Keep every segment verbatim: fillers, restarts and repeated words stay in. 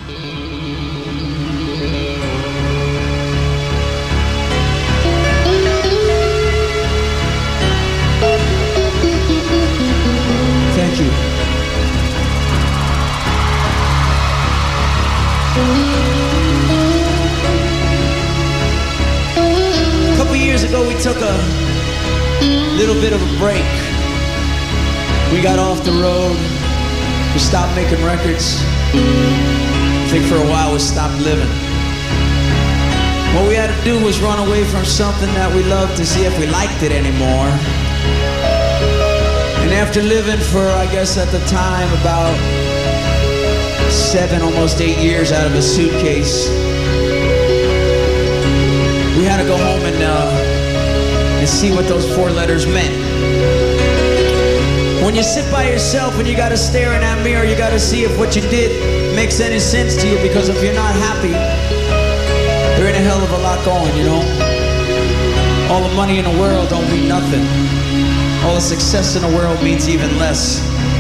Thank you. A couple years ago, we took a little bit of a break. We got off the road. We stopped making records. I think for a while we stopped living. What we had to do was run away from something that we loved to see if we liked it anymore. And after living for, I guess at the time, about seven, almost eight years out of a suitcase, we had to go home and, uh, and see what those four letters meant. When you sit by yourself and you gotta stare in that mirror, you gotta see if what you did makes any sense to you, because if you're not happy, there ain't a hell of a lot going, you know? All the money in the world don't mean nothing. All the success in the world means even less.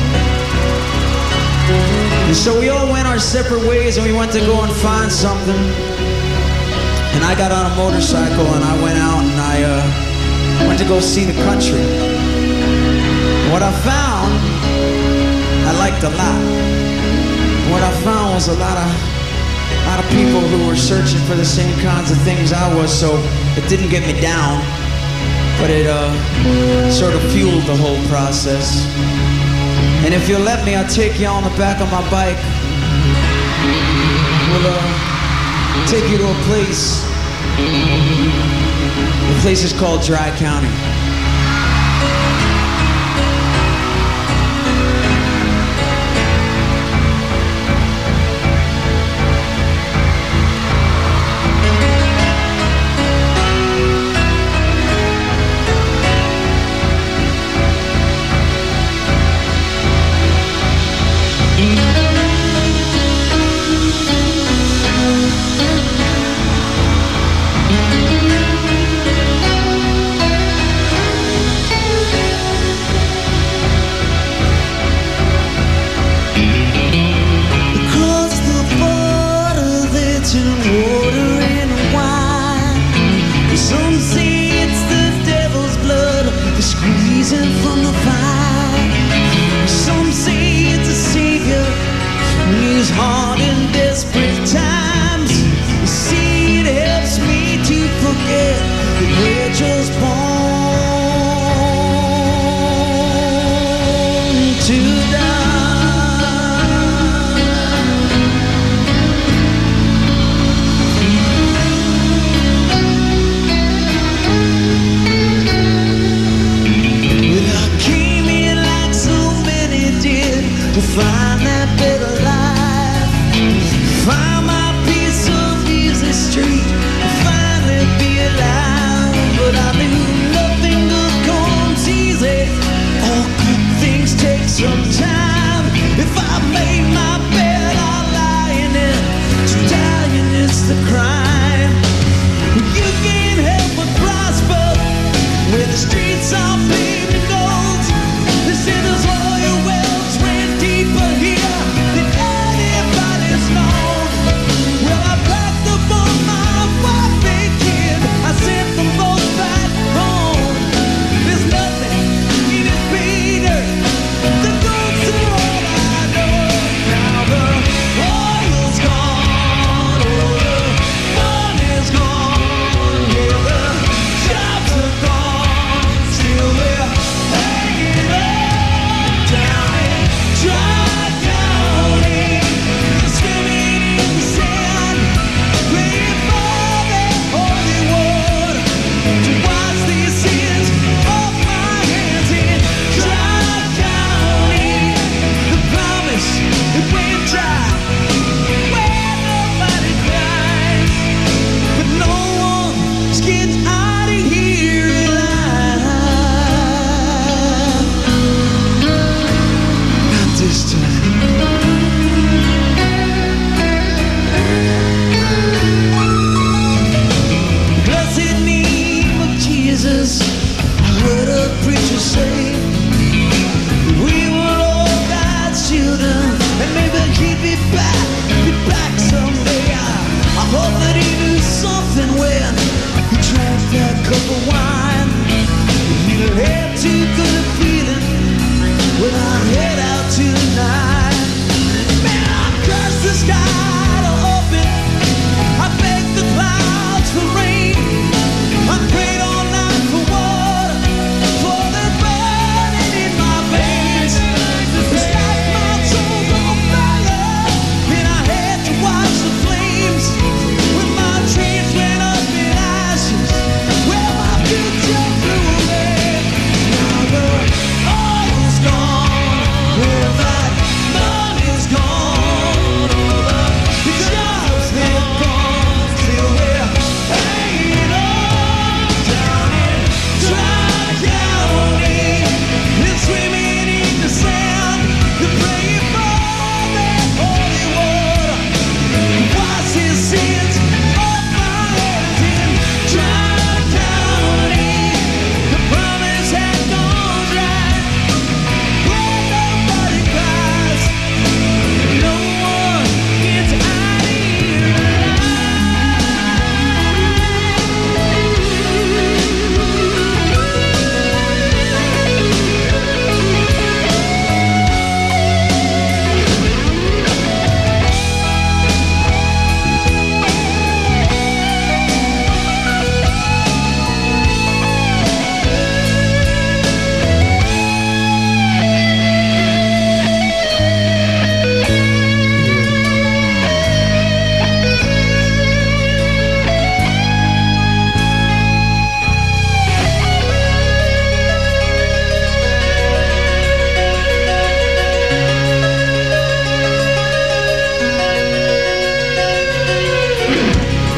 And so we all went our separate ways, and we went to go and find something. And I got on a motorcycle and I went out and I uh, went to go see the country. What I found, I liked a lot. What I found was a lot of, a lot of people who were searching for the same kinds of things I was, so it didn't get me down. But it uh, sort of fueled the whole process. And if you'll let me, I'll take you on the back of my bike. We'll uh, take you to a place. The place is called Dry County.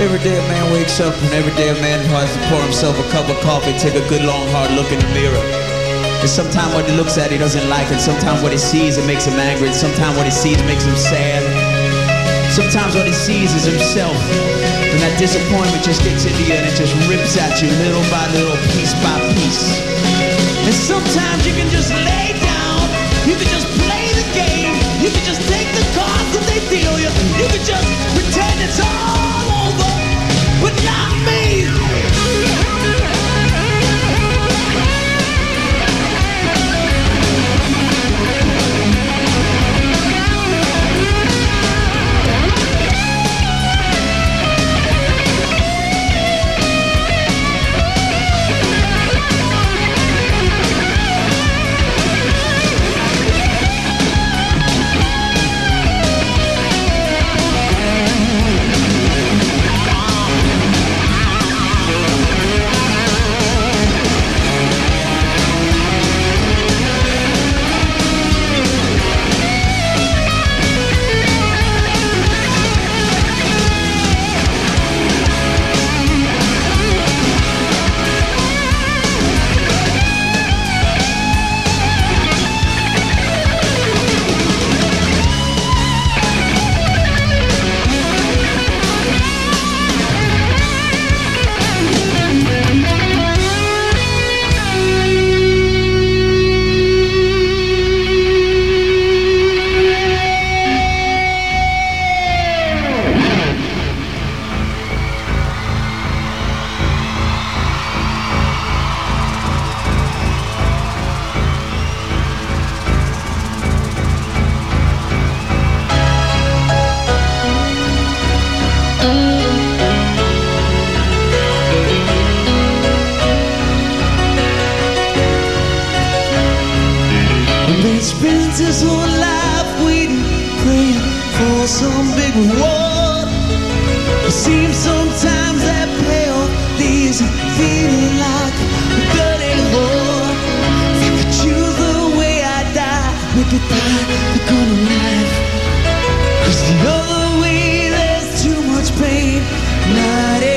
Every day a man wakes up, and every day a man has to pour himself a cup of coffee, take a good long hard look in the mirror. And sometimes what he looks at he doesn't like, and sometimes what he sees it makes him angry, and sometimes what he sees makes him sad. Sometimes what he sees is himself, and that disappointment just gets into you and it just rips at you little by little, piece by piece. And sometimes you can just lay down, you can just play the game, you can just take the cards that they deal you, you can just pretend it's all over, but not me. He spends his whole life waiting, praying for some big reward. It seems sometimes that payoff leaves him feeling like a dirty whore. If I could choose the way I die, make it die the good life. 'Cause the other way there's too much pain, not